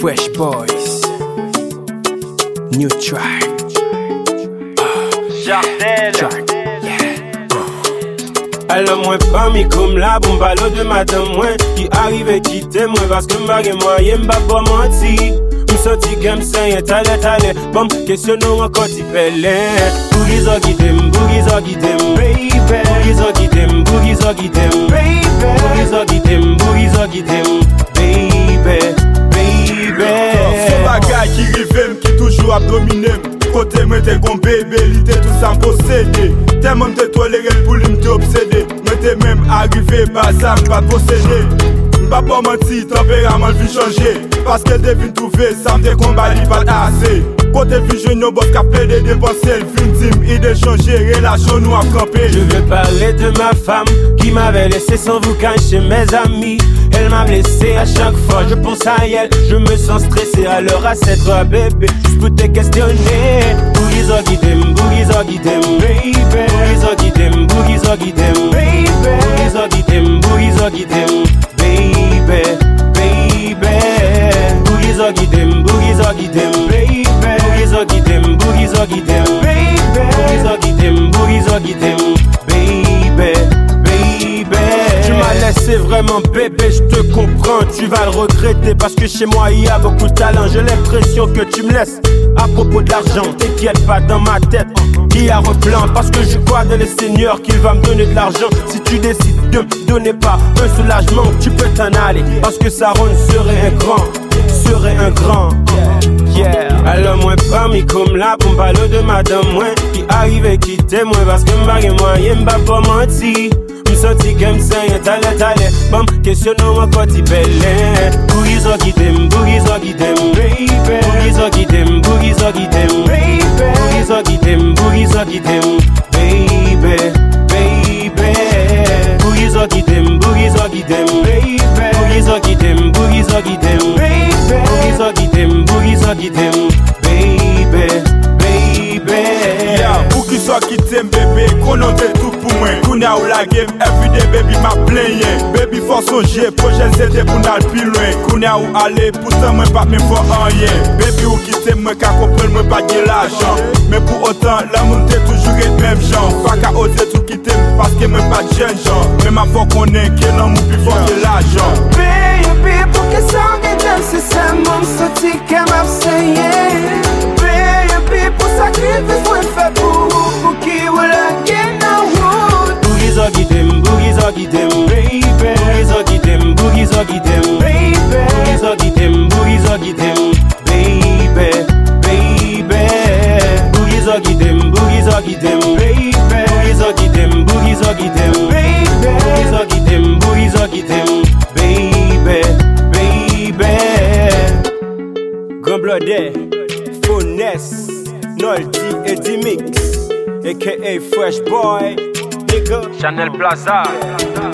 Fresh Boys, new track. Jardel. Alors moi pas mis comme la bombe à l'eau de madame moi qui arrive et quitte moi parce que m'bagay moyen m'ba pas menti. M'senti comme ça y tale bon question non encore ti pelé. Boogies or guidem baby. Boogies or guidem baby. Boogies or guidem baby. Son bagay qui rive qui toujours a dominé. Côté moi t'es gon bébé, li t'es tout ça possédé. T'es même te toléré pour lui m'te obsédé. Mais t'es même arrivé par ça m'pas possédé. M'pas pas menti, tempérament vie changer. Parce que devine trouver, ça m'te combat li pas assez. Côté vie jeune, boss qu'a plaidé dépenser. Fin dim, idée changer, relation nous a campé. Je veux parler de ma femme qui m'avait laissé sans vous cacher mes amis. Elle m'a blessé à chaque fois, je pense à elle. Je me sens stressé, alors à cette toi bébé je peux te questionner. Boogies or guidem baby. Boogies or guidem baby. Boogies or guidem baby. Boogies or guidem baby. Boogies or guidem baby. Boogies or guidem baby. Tu m'as laissé vraiment bébé, je te comprends, tu vas le regretter parce que chez moi il y a beaucoup de talent. J'ai l'impression que tu me laisses à propos de l'argent. T'inquiète pas, dans ma tête il y a un plan parce que je crois dans le Seigneur qu'il va me donner de l'argent. Si tu décides de me donner pas un soulagement, tu peux t'en aller parce que Saron serait un grand. Alors moi pas mis comme la bombe à l'eau de madame moi qui arrive et quitte moi parce que m'bagay moyen m'ba pas menti. M'senti comme ça y tale bon question non encore ti pelé. Boogies or guidem baby. Boogies or guidem baby. Boogies or guidem baby. Boogies or guidem baby. Boogies or guidem baby. Yeah, pour qui soit qui t'aime bébé, qu'on en fait tout pour moi. Qu'on a ou la game, everyday baby m'a plaigné. Baby faut songer, projet c'était pour n'aller plus loin. Qu'on a ou aller, pourtant moi pas même pour rien. Baby ou qui t'aime moi qu'à comprendre moi pas de l'argent. Mais pour autant, l'amour t'es toujours le même genre. Pas qu'à oser tout quitter parce que moi pas de jeune genre. Mais ma foi qu'on est que l'amour plus fort que l'argent. Baby, pour que ça regarde, c'est ça mon sorti qu'elle m'a essayé. Baby, pour sacrifice, moi fait pour qui ou la gain now. Boogies or guidem baby. Boogies or guidem baby. Boogies or guidem baby. Boogies or guidem baby. Boogies or guidem baby. Grand Bloodé, Finesse, Nolty et D-Mix, a.k.a. Fresh Boy, nigga. Chanel Plaza.